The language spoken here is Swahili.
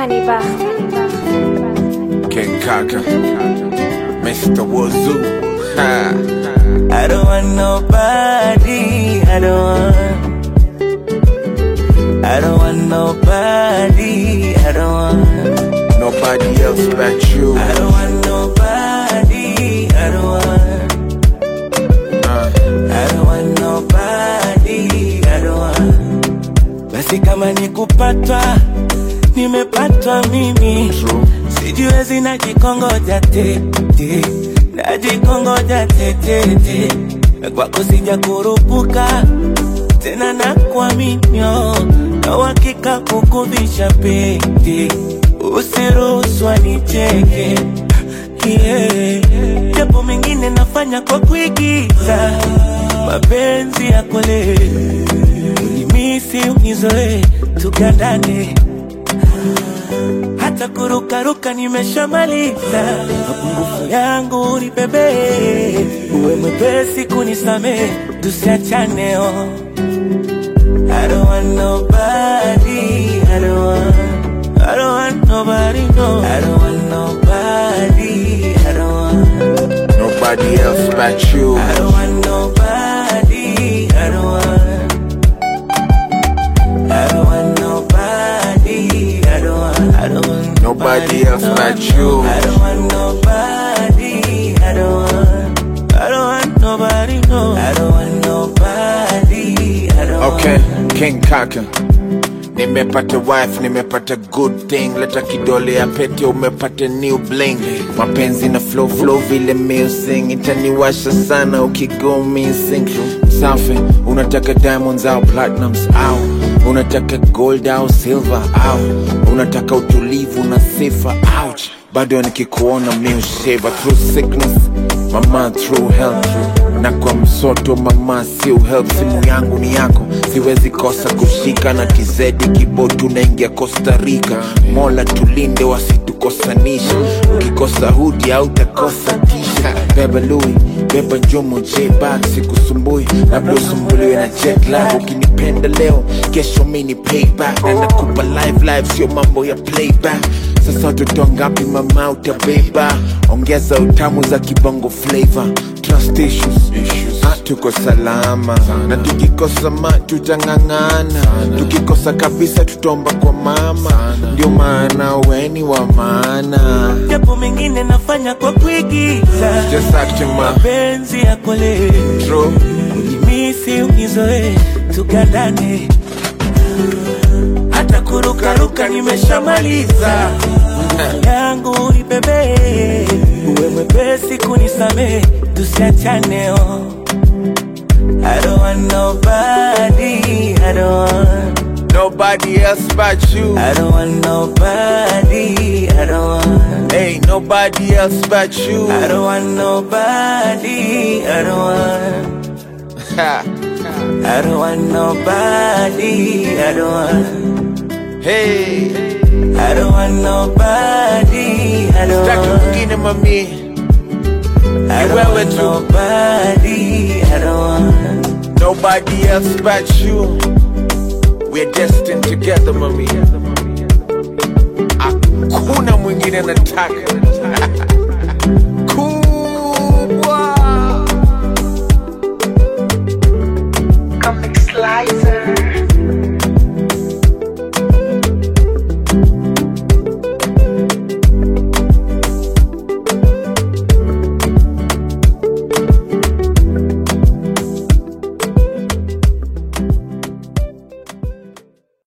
Hannibal. King Kaka, Mr. Wazoo. I don't want nobody, I don't want nobody, I don't want nobody else but you. I don't want nobody, I don't want nobody, I don't want. Basi kama nikupatwa, nimepatwa mimi. Sijiwezi najikongoja tete, najikongoja tete. Kwako sija kurupuka, tena nakuaminyo, na uhakika kukuvisha pete. Usiruhusu nicheke, yeah. Japo mengine nafanya kwa kuigiza, mapenzi ya kweli unimisi unizoe, tukandane. Hata kurukaruka nimeshamaliza, mapungufu yangu unibebe, uwe mwepesi kunisame, tusiachane oh. I don't want nobody, I don't want nobody, no. I don't want nobody, I don't want nobody else but you. I don't want nobody, I don't want nobody, I don't want nobody else but you. I don't want nobody, I don't want nobody, no. I don't want nobody, I don't Okay, King Kaka. Nimepata wife, nimepata good thing. Leta kidole ya pete, umepata new bling. Mapenzi na flow vile music. Itaniwasha sana ukigo missing. Safi, unataka diamonds au platinums au unataka gold au silver au unataka utulivu na sifa, ouch. Bado nikikuona miusheva. Through sickness, mama through health. Na kwa msoto mama siu help. Simu yangu ni yako, siwezi kosa kushika. Na kizedi kibotu naingia Costa Rica. Mola tulinde wasitukosanisha. Ukikosa hudi au takosa tisha. Beba Louis, beba Jomo J-Bag. Sikusumbui, labda usumbuliwe na jet lag. Ukinipenda leo, kesho mini payback. Na nakupa live, sio mambo ya playback. Sasa watoto ngapi mama utabeba? Ongeza utamu za kibongo flavor. Trust issues. Tuko salama na tukikosa tutangangana. Tukikosa kabisa tutomba kwa mama. Ndio maana weni wa maana. Japo mengine nafanya kwa kuigiza, just acting ma mapenzi ya kweli true. Unimisi unizoe, tukandane. Hata kurukaruka nimeshamaliza, yangu unibebe, uwe mwepesi kunisame, tusiachane oh. I don't want nobody, I don't want nobody else but you. I don't want nobody, I don't want Ain't nobody else but you. I don't want nobody, I don't want I don't want nobody, I don't want Hey, I don't want nobody, I don't Taki want mwingine mami. I don't want nobody, I don't want Nobody else but you. We're destined together mami. Hakuna mwingine nataka.